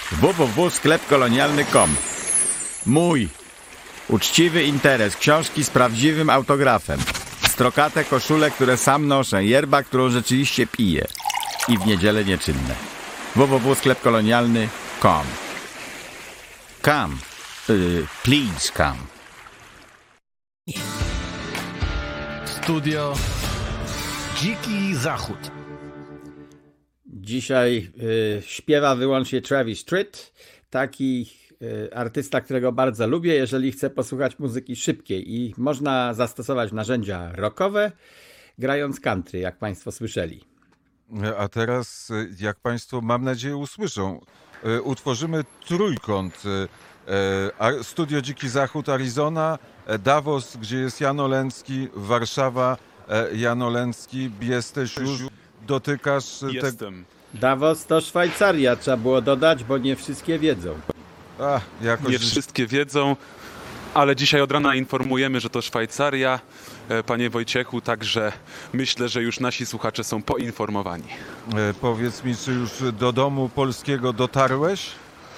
www.sklepkolonialny.com. Mój uczciwy interes, książki z prawdziwym autografem, strokate koszule, które sam noszę, yerba, którą rzeczywiście piję i w niedzielę nieczynne. www.sklepkolonialny.com. Come. Please come. Studio Dziki Zachód. Dzisiaj śpiewa wyłącznie Travis Tritt, taki artysta, którego bardzo lubię, jeżeli chcę posłuchać muzyki szybkiej i można zastosować narzędzia rockowe, grając country, jak Państwo słyszeli. A teraz, jak Państwo, mam nadzieję, usłyszą, utworzymy trójkąt. Studio Dziki Zachód, Arizona, Davos, gdzie jest Jan Oleński, Warszawa, Jan Oleński, jesteś już, dotykasz... Jestem. Davos to Szwajcaria, trzeba było dodać, bo nie wszystkie wiedzą. Nie wszystkie wiedzą, ale dzisiaj od rana informujemy, że to Szwajcaria, panie Wojciechu, także myślę, że już nasi słuchacze są poinformowani. Powiedz mi, czy już do domu polskiego dotarłeś?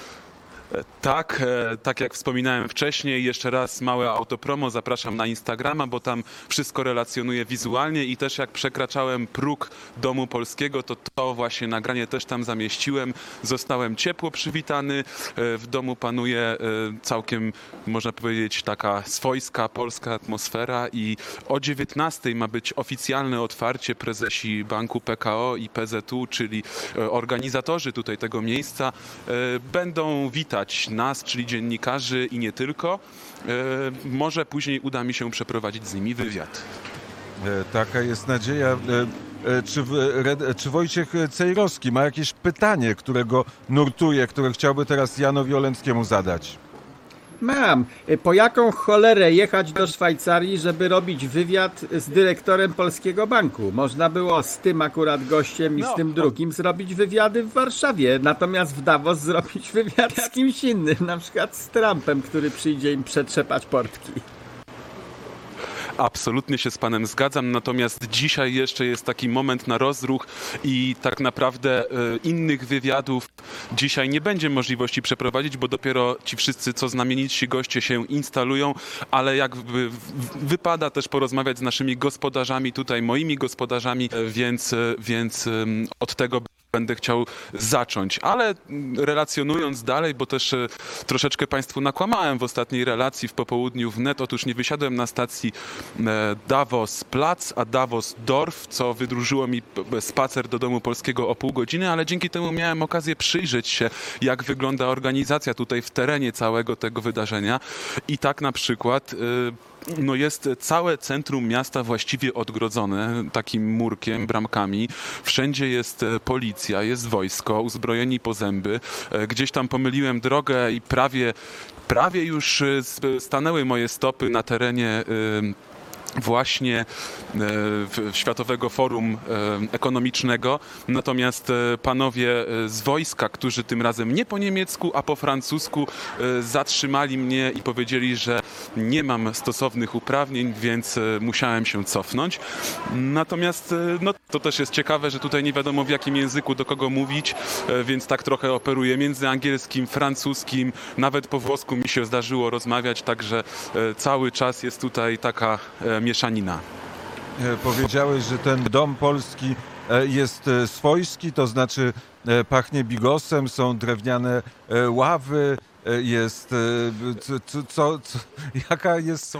Tak jak wspominałem wcześniej, jeszcze raz małe autopromo, zapraszam na Instagrama, bo tam wszystko relacjonuję wizualnie i też jak przekraczałem próg domu polskiego, to właśnie nagranie też tam zamieściłem. Zostałem ciepło przywitany, w domu panuje całkiem, można powiedzieć, taka swojska polska atmosfera i o 19:00 ma być oficjalne otwarcie. Prezesi Banku PKO i PZU, czyli organizatorzy tutaj tego miejsca, będą witać nas, czyli dziennikarzy i nie tylko. Może później uda mi się przeprowadzić z nimi wywiad. Taka jest nadzieja. Czy Wojciech Cejrowski ma jakieś pytanie, którego nurtuje, które chciałby teraz Janowi Oleńskiemu zadać? Mam. Po jaką cholerę jechać do Szwajcarii, żeby robić wywiad z dyrektorem Polskiego Banku? Można było z tym akurat gościem i z tym drugim zrobić wywiady w Warszawie, natomiast w Davos zrobić wywiad z kimś innym, na przykład z Trumpem, który przyjdzie im przetrzepać portki. Absolutnie się z panem zgadzam, natomiast dzisiaj jeszcze jest taki moment na rozruch i tak naprawdę innych wywiadów dzisiaj nie będzie możliwości przeprowadzić, bo dopiero ci wszyscy, co znamienici goście się instalują, ale jakby wypada też porozmawiać z naszymi gospodarzami, tutaj moimi gospodarzami, więc od tego będę chciał zacząć, ale relacjonując dalej, bo też troszeczkę Państwu nakłamałem w ostatniej relacji w popołudniu wnet. Otóż nie wysiadłem na stacji Davos Plac, a Davos Dorf, co wydłużyło mi spacer do domu polskiego o pół godziny, ale dzięki temu miałem okazję przyjrzeć się, jak wygląda organizacja tutaj w terenie całego tego wydarzenia. I tak na przykład jest całe centrum miasta właściwie odgrodzone takim murkiem, bramkami. Wszędzie jest policja, jest wojsko, uzbrojeni po zęby. Gdzieś tam pomyliłem drogę i prawie już stanęły moje stopy na terenie właśnie Światowego Forum Ekonomicznego. Natomiast panowie z wojska, którzy tym razem nie po niemiecku, a po francusku zatrzymali mnie i powiedzieli, że nie mam stosownych uprawnień, więc musiałem się cofnąć. Natomiast to też jest ciekawe, że tutaj nie wiadomo w jakim języku do kogo mówić, więc tak trochę operuję między angielskim, francuskim, nawet po włosku mi się zdarzyło rozmawiać, także cały czas jest tutaj taka mieszanina. Powiedziałeś, że ten dom polski jest swojski, to znaczy pachnie bigosem, są drewniane ławy, jest... jaka jest...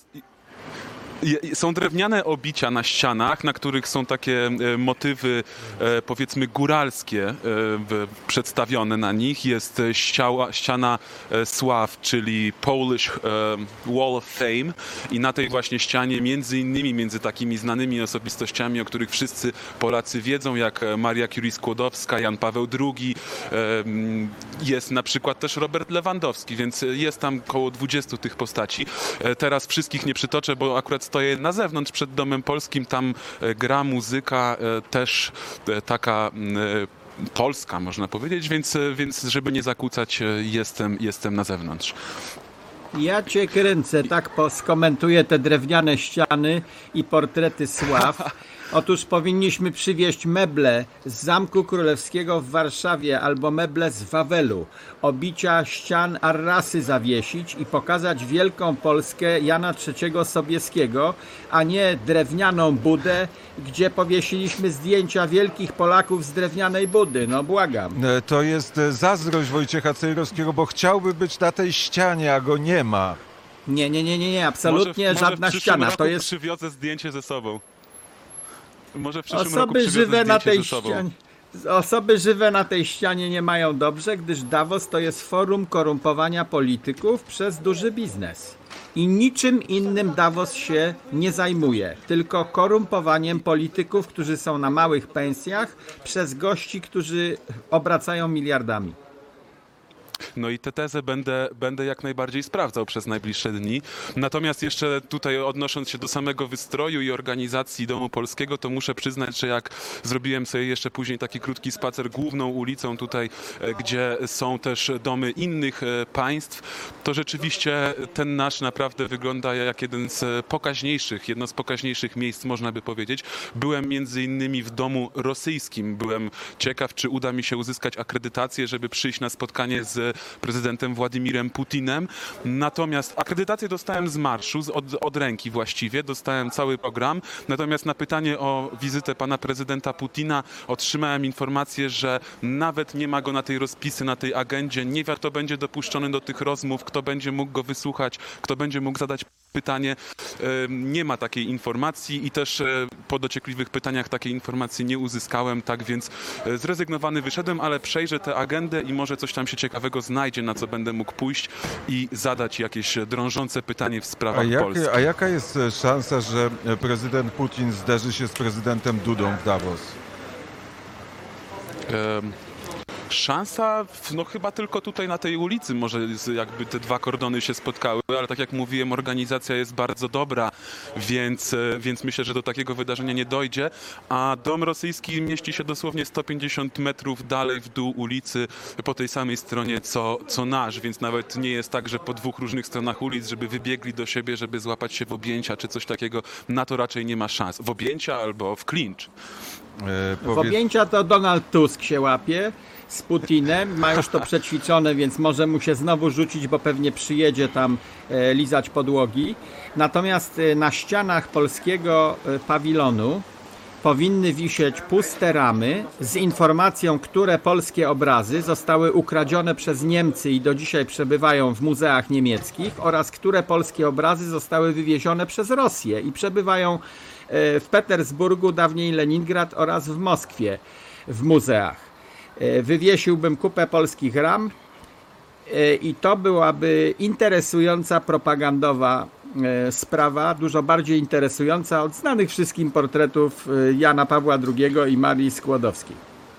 Są drewniane obicia na ścianach, na których są takie motywy, powiedzmy, góralskie przedstawione na nich. Jest ściana sław, czyli Polish Wall of Fame i na tej właśnie ścianie między takimi znanymi osobistościami, o których wszyscy Polacy wiedzą, jak Maria Curie-Skłodowska, Jan Paweł II, jest na przykład też Robert Lewandowski, więc jest tam około 20 tych postaci. Teraz wszystkich nie przytoczę, bo akurat stoję na zewnątrz przed Domem Polskim, tam gra muzyka też taka polska, można powiedzieć, więc żeby nie zakłócać, jestem na zewnątrz. Ja cię kręcę, tak skomentuję te drewniane ściany i portrety sław. Otóż powinniśmy przywieźć meble z Zamku Królewskiego w Warszawie albo meble z Wawelu, obicia ścian Arrasy zawiesić i pokazać wielką Polskę Jana III Sobieskiego, a nie drewnianą Budę, gdzie powiesiliśmy zdjęcia wielkich Polaków z drewnianej Budy. No błagam. To jest zazdrość Wojciecha Cejrowskiego, bo chciałby być na tej ścianie, a go nie ma. Nie, absolutnie może żadna w przyszłym ściana. roku To jest przywiozę zdjęcie ze sobą. Może w przyszłym roku osoby przywiozę żywe na zdjęcie tej ze sobą. ścianie. Osoby żywe na tej ścianie nie mają dobrze, gdyż Davos to jest forum korumpowania polityków przez duży biznes. I niczym innym Davos się nie zajmuje, tylko korumpowaniem polityków, którzy są na małych pensjach, przez gości, którzy obracają miliardami. No i tę tezę będę jak najbardziej sprawdzał przez najbliższe dni. Natomiast jeszcze tutaj odnosząc się do samego wystroju i organizacji Domu Polskiego, to muszę przyznać, że jak zrobiłem sobie jeszcze później taki krótki spacer główną ulicą tutaj, gdzie są też domy innych państw, to rzeczywiście ten nasz naprawdę wygląda jak jedno z pokaźniejszych miejsc, można by powiedzieć. Byłem między innymi w domu rosyjskim. Byłem ciekaw, czy uda mi się uzyskać akredytację, żeby przyjść na spotkanie z prezydentem Władimirem Putinem. Natomiast akredytację dostałem z marszu, od ręki właściwie, dostałem cały program. Natomiast na pytanie o wizytę pana prezydenta Putina otrzymałem informację, że nawet nie ma go na tej rozpisy, na tej agendzie. Nie wie, kto będzie dopuszczony do tych rozmów, kto będzie mógł go wysłuchać, kto będzie mógł zadać pytanie. Nie ma takiej informacji i też po dociekliwych pytaniach takiej informacji nie uzyskałem, tak więc zrezygnowany wyszedłem, ale przejrzę tę agendę i może coś tam się ciekawego znajdzie, na co będę mógł pójść i zadać jakieś drążące pytanie w sprawach Polski. A jaka jest szansa, że prezydent Putin zderzy się z prezydentem Dudą w Davos? Szansa, no chyba tylko tutaj na tej ulicy może jakby te dwa kordony się spotkały, ale tak jak mówiłem, organizacja jest bardzo dobra, więc myślę, że do takiego wydarzenia nie dojdzie, a dom rosyjski mieści się dosłownie 150 metrów dalej w dół ulicy, po tej samej stronie co nasz, więc nawet nie jest tak, że po dwóch różnych stronach ulic, żeby wybiegli do siebie, żeby złapać się w objęcia czy coś takiego, na to raczej nie ma szans. W objęcia albo w klincz. W objęcia to Donald Tusk się łapie z Putinem, ma już to przećwiczone, więc może mu się znowu rzucić, bo pewnie przyjedzie tam lizać podłogi. Natomiast na ścianach polskiego pawilonu powinny wisieć puste ramy z informacją, które polskie obrazy zostały ukradzione przez Niemcy i do dzisiaj przebywają w muzeach niemieckich oraz które polskie obrazy zostały wywiezione przez Rosję i przebywają w Petersburgu, dawniej Leningrad oraz w Moskwie w muzeach. Wywiesiłbym kupę polskich ram i to byłaby interesująca propagandowa sprawa, dużo bardziej interesująca od znanych wszystkim portretów Jana Pawła II i Marii Skłodowskiej.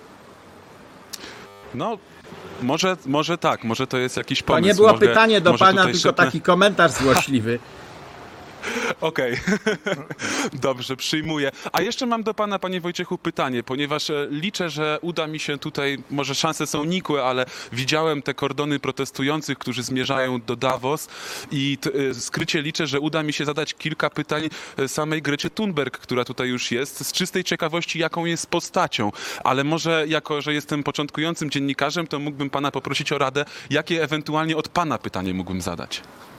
No, może tak, może to jest jakiś pomysł. To nie było może, pytanie do pana, tylko szepnę... taki komentarz złośliwy. Okej. Dobrze, przyjmuję. A jeszcze mam do pana, panie Wojciechu, pytanie, ponieważ liczę, że uda mi się tutaj, może szanse są nikłe, ale widziałem te kordony protestujących, którzy zmierzają do Davos i skrycie liczę, że uda mi się zadać kilka pytań samej Grecie Thunberg, która tutaj już jest, z czystej ciekawości, jaką jest postacią. Ale może, jako że jestem początkującym dziennikarzem, to mógłbym pana poprosić o radę, jakie ewentualnie od pana pytanie mógłbym zadać.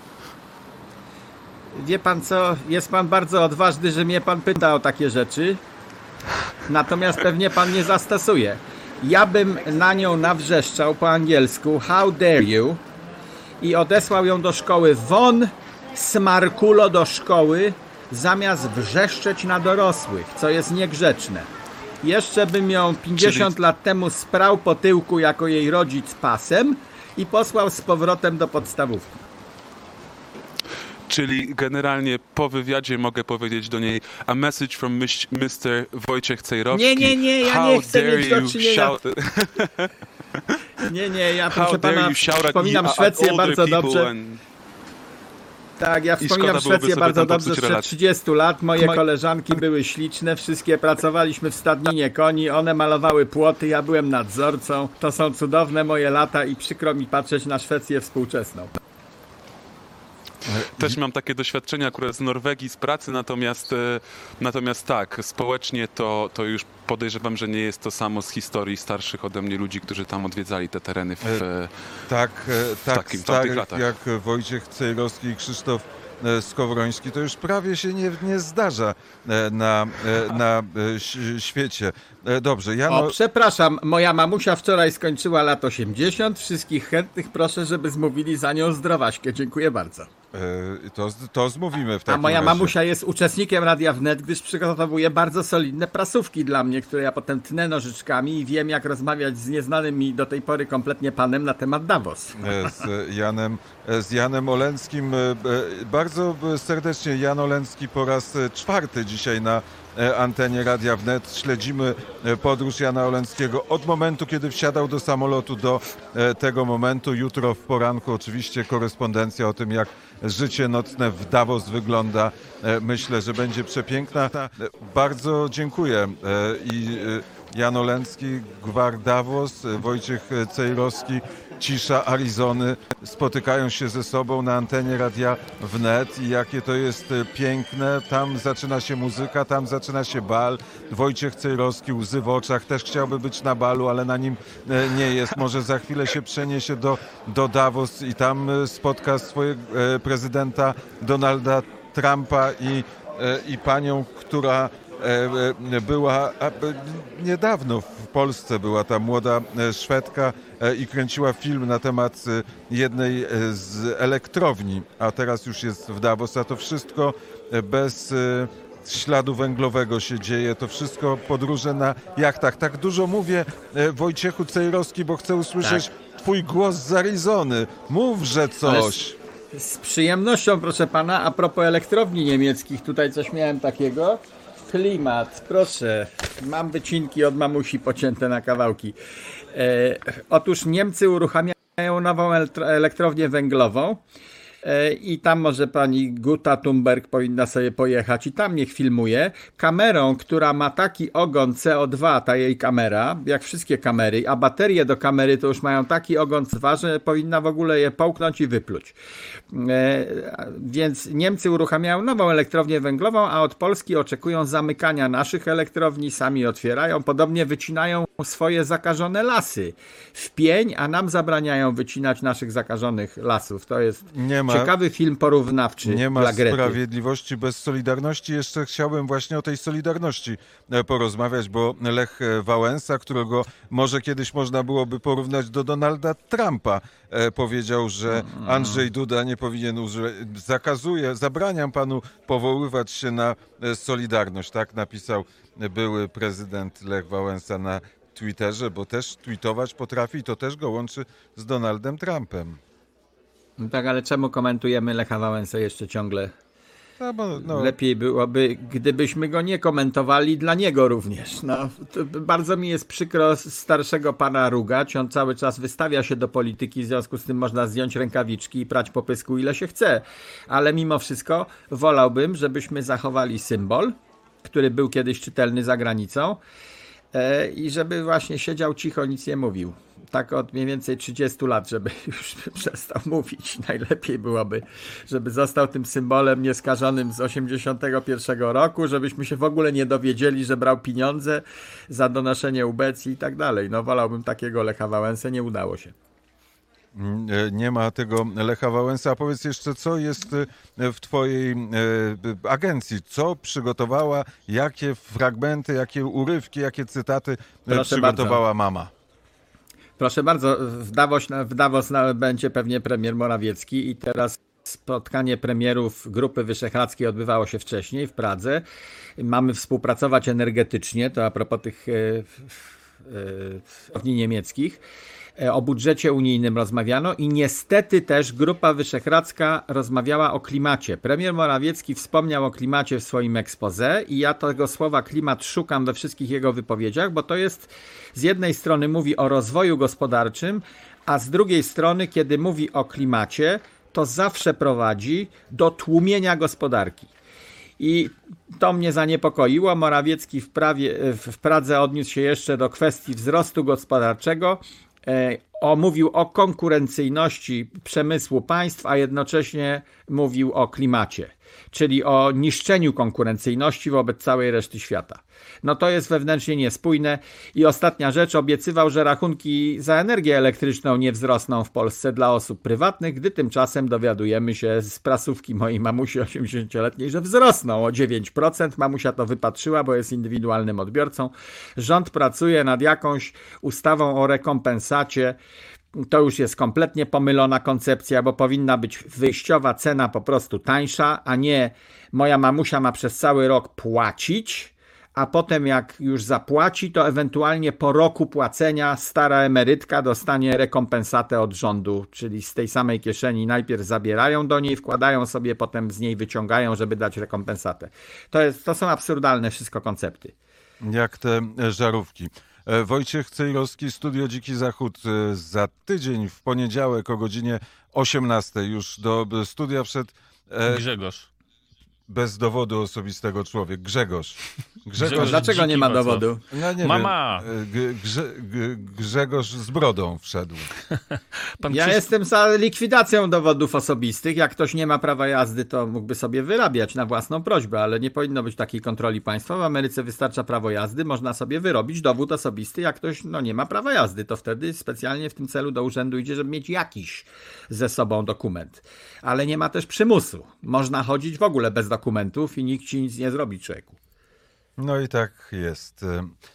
Wie pan co, jest pan bardzo odważny, że mnie pan pyta o takie rzeczy, natomiast pewnie pan nie zastosuje. Ja bym na nią nawrzeszczał po angielsku how dare you i odesłał ją do szkoły. Won, smarkulo, do szkoły, zamiast wrzeszczeć na dorosłych, co jest niegrzeczne. Jeszcze bym ją 50 lat temu sprał po tyłku jako jej rodzic pasem i posłał z powrotem do podstawówki. Czyli generalnie po wywiadzie mogę powiedzieć do niej a message from Mr. Wojciech Cejrowski. Nie, ja nie chcę mieć do czynienia. Nie, ja proszę pana wspominam Szwecję bardzo dobrze. Tak, ja wspominam Szwecję bardzo dobrze sprzed 30 lat. Moje koleżanki były śliczne, wszystkie pracowaliśmy w stadninie koni, one malowały płoty, ja byłem nadzorcą. To są cudowne moje lata i przykro mi patrzeć na Szwecję współczesną. Też mam takie doświadczenia akurat z Norwegii, z pracy, natomiast tak, społecznie to już podejrzewam, że nie jest to samo z historii starszych ode mnie ludzi, którzy tam odwiedzali te tereny w Tak tamtych latach. jak Wojciech Cejrowski i Krzysztof Skowroński, to już prawie się nie zdarza na świecie. Dobrze, Jano... O, przepraszam, moja mamusia wczoraj skończyła lat 80. Wszystkich chętnych proszę, żeby zmówili za nią zdrowaśkę. Dziękuję bardzo. To zmówimy w takim A moja razie. mamusia jest uczestnikiem Radia Wnet, gdyż przygotowuje bardzo solidne prasówki dla mnie, które ja potem tnę nożyczkami i wiem, jak rozmawiać z nieznanym mi do tej pory kompletnie panem na temat Davos. Z Janem Olenskim. Bardzo serdecznie Jan Oleński po raz 4 dzisiaj na antenie Radia Wnet. Śledzimy podróż Jana Oleńskiego od momentu, kiedy wsiadał do samolotu do tego momentu. Jutro w poranku oczywiście korespondencja o tym, jak życie nocne w Davos wygląda. Myślę, że będzie przepiękna. Bardzo dziękuję. Jan Oleński, Gwar Davos, Wojciech Cejrowski, Cisza Arizony spotykają się ze sobą na antenie Radia Wnet i jakie to jest piękne. Tam zaczyna się muzyka, tam zaczyna się bal. Wojciech Cejrowski, łzy w oczach, też chciałby być na balu, ale na nim nie jest. Może za chwilę się przeniesie do Davos i tam spotka swojego prezydenta Donalda Trumpa i panią, która była niedawno w Polsce, była ta młoda Szwedka i kręciła film na temat jednej z elektrowni, a teraz już jest w Davos, a to wszystko bez śladu węglowego się dzieje, to wszystko podróże na jachtach. Tak dużo mówię, Wojciechu Cejrowski, bo chcę usłyszeć twój głos z Arizony. Mówże coś. Z przyjemnością, proszę pana, a propos elektrowni niemieckich, tutaj coś miałem takiego. Klimat, proszę, mam wycinki od mamusi pocięte na kawałki. Otóż Niemcy uruchamiają nową elektrownię węglową i tam może pani Guta Thunberg powinna sobie pojechać i tam niech filmuje kamerą, która ma taki ogon CO2, ta jej kamera, jak wszystkie kamery, a baterie do kamery to już mają taki ogon CO2, że powinna w ogóle je połknąć i wypluć. Więc Niemcy uruchamiają nową elektrownię węglową, a od Polski oczekują zamykania naszych elektrowni, sami otwierają, podobnie wycinają swoje zakażone lasy w pień, a nam zabraniają wycinać naszych zakażonych lasów. To jest ciekawy film porównawczy Nie ma dla Grety. sprawiedliwości bez solidarności. Jeszcze chciałbym właśnie o tej solidarności porozmawiać, bo Lech Wałęsa, którego może kiedyś można byłoby porównać do Donalda Trumpa, powiedział, że Andrzej Duda nie powinien zabraniam panu powoływać się na solidarność. Tak napisał były prezydent Lech Wałęsa na Twitterze, bo też tweetować potrafi i to też go łączy z Donaldem Trumpem. No tak, ale czemu komentujemy Lecha Wałęsę jeszcze ciągle? No. Lepiej byłoby, gdybyśmy go nie komentowali dla niego również. No, bardzo mi jest przykro starszego pana rugać. On cały czas wystawia się do polityki, w związku z tym można zdjąć rękawiczki i prać po pysku ile się chce. Ale mimo wszystko wolałbym, żebyśmy zachowali symbol, który był kiedyś czytelny za granicą i żeby właśnie siedział cicho, nic nie mówił. Tak od mniej więcej 30 lat, żeby już przestał mówić. Najlepiej byłoby, żeby został tym symbolem nieskażonym z 81 roku, żebyśmy się w ogóle nie dowiedzieli, że brał pieniądze za donoszenie ubecji i tak dalej. No wolałbym takiego Lecha Wałęsę, nie udało się. Nie ma tego Lecha Wałęsa. A powiedz jeszcze, co jest w twojej agencji? Co przygotowała? Jakie fragmenty, jakie urywki, jakie cytaty przygotowała mama? Proszę bardzo, w Davos będzie pewnie premier Morawiecki i teraz spotkanie premierów Grupy Wyszehradzkiej odbywało się wcześniej w Pradze. Mamy współpracować energetycznie, to a propos tych elektrowni niemieckich. O budżecie unijnym rozmawiano i niestety też Grupa Wyszehradzka rozmawiała o klimacie. Premier Morawiecki wspomniał o klimacie w swoim exposé i ja tego słowa klimat szukam we wszystkich jego wypowiedziach, bo to jest z jednej strony mówi o rozwoju gospodarczym, a z drugiej strony, kiedy mówi o klimacie, to zawsze prowadzi do tłumienia gospodarki. I to mnie zaniepokoiło. Morawiecki w Pradze odniósł się jeszcze do kwestii wzrostu gospodarczego. mówił o konkurencyjności przemysłu państw, a jednocześnie mówił o klimacie, czyli o niszczeniu konkurencyjności wobec całej reszty świata. No to jest wewnętrznie niespójne. I ostatnia rzecz, obiecywał, że rachunki za energię elektryczną nie wzrosną w Polsce dla osób prywatnych, gdy tymczasem dowiadujemy się z prasówki mojej mamusi 80-letniej, że wzrosną o 9%. Mamusia to wypatrzyła, bo jest indywidualnym odbiorcą. Rząd pracuje nad jakąś ustawą o rekompensacie. To już jest kompletnie pomylona koncepcja, bo powinna być wyjściowa cena po prostu tańsza, a nie moja mamusia ma przez cały rok płacić, a potem jak już zapłaci, to ewentualnie po roku płacenia stara emerytka dostanie rekompensatę od rządu, czyli z tej samej kieszeni najpierw zabierają do niej, wkładają sobie, potem z niej wyciągają, żeby dać rekompensatę. To są absurdalne wszystko koncepty. Jak te żarówki. Wojciech Cejrowski, Studio Dziki Zachód. Za tydzień w poniedziałek o godzinie 18 już do studia wszedł Grzegorz. bez dowodu osobistego człowiek. Grzegorz. Dlaczego nie ma dowodu? No nie Mama! wiem. Grzegorz z brodą wszedł. Ja jestem za likwidacją dowodów osobistych. Jak ktoś nie ma prawa jazdy, to mógłby sobie wyrabiać na własną prośbę, ale nie powinno być takiej kontroli państwa. W Ameryce wystarcza prawo jazdy, można sobie wyrobić dowód osobisty. Jak ktoś nie ma prawa jazdy, to wtedy specjalnie w tym celu do urzędu idzie, żeby mieć jakiś ze sobą dokument. Ale nie ma też przymusu. Można chodzić w ogóle bez dokumentów i nikt ci nic nie zrobi, człowieku. No i tak jest.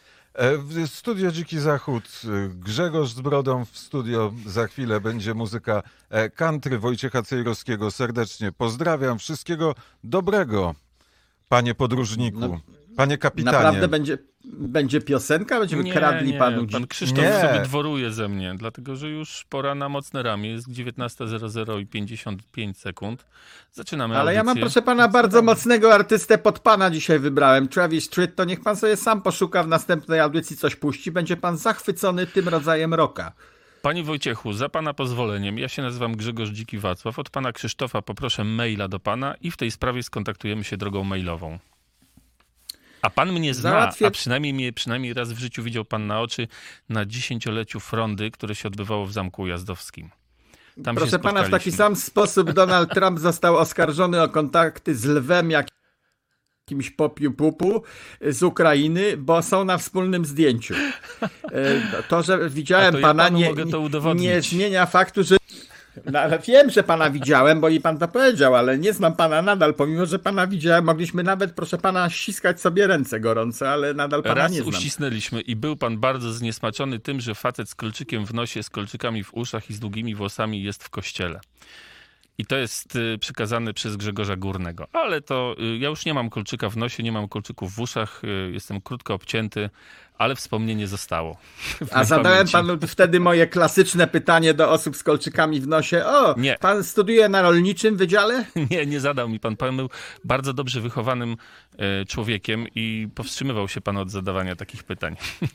W Studio Dziki Zachód. Grzegorz z brodą w studio. Za chwilę będzie muzyka country Wojciecha Cejrowskiego. Serdecznie pozdrawiam. Wszystkiego dobrego, panie podróżniku, panie kapitanie. Naprawdę będzie piosenka? Będziemy kradli panu Pan Krzysztof sobie dworuje ze mnie, dlatego że już pora na mocne ramię. Jest 19:00 i 55 sekund. Zaczynamy Ale audycję. ja mam, proszę pana, bardzo mocnego artystę pod pana dzisiaj wybrałem. Travis Tritt, to niech pan sobie sam poszuka w następnej audycji, coś puści. Będzie pan zachwycony tym rodzajem rocka. Panie Wojciechu, za pana pozwoleniem, ja się nazywam Grzegorz Dziki Wacław. Od pana Krzysztofa poproszę maila do pana i w tej sprawie skontaktujemy się drogą mailową. A pan mnie zna, a przynajmniej raz w życiu widział pan na oczy na 10-leciu Frondy, które się odbywało w Zamku Ujazdowskim. Tam Proszę pana, w taki sam sposób Donald Trump został oskarżony o kontakty z lwem jakimś popiu-pupu z Ukrainy, bo są na wspólnym zdjęciu. To, że widziałem pana, nie zmienia faktu, że... No, ale wiem, że pana widziałem, bo i pan to powiedział, ale nie znam pana nadal, pomimo, że pana widziałem, mogliśmy nawet, proszę pana, ściskać sobie ręce gorące, ale nadal pana raz nie znam. uścisnęliśmy i był pan bardzo zniesmaczony tym, że facet z kolczykiem w nosie, z kolczykami w uszach i z długimi włosami jest w kościele. I to jest przekazane przez Grzegorza Górnego. Ale to ja już nie mam kolczyka w nosie, nie mam kolczyków w uszach, jestem krótko obcięty, ale wspomnienie zostało. A zadałem panu wtedy moje klasyczne pytanie do osób z kolczykami w nosie. Nie. Pan studiuje na rolniczym wydziale? Nie zadał mi pan. Pan był bardzo dobrze wychowanym człowiekiem i powstrzymywał się pan od zadawania takich pytań.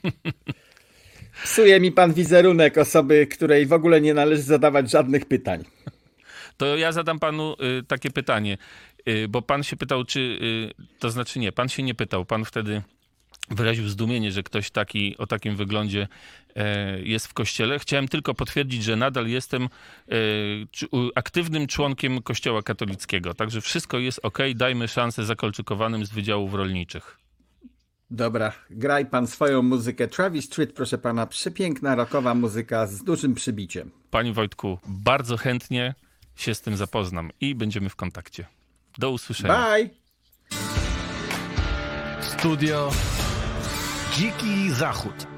Psuje mi pan wizerunek osoby, której w ogóle nie należy zadawać żadnych pytań. To ja zadam panu takie pytanie, bo pan się pytał, to znaczy nie, pan się nie pytał, pan wtedy wyraził zdumienie, że ktoś taki o takim wyglądzie jest w kościele. Chciałem tylko potwierdzić, że nadal jestem aktywnym członkiem Kościoła katolickiego, także wszystko jest okej, dajmy szansę zakolczykowanym z wydziałów rolniczych. Dobra, graj pan swoją muzykę. Travis Tritt, proszę pana, przepiękna rockowa muzyka z dużym przybiciem. Panie Wojtku, bardzo chętnie się z tym zapoznam i będziemy w kontakcie. Do usłyszenia. Bye! Studio Dziki Zachód.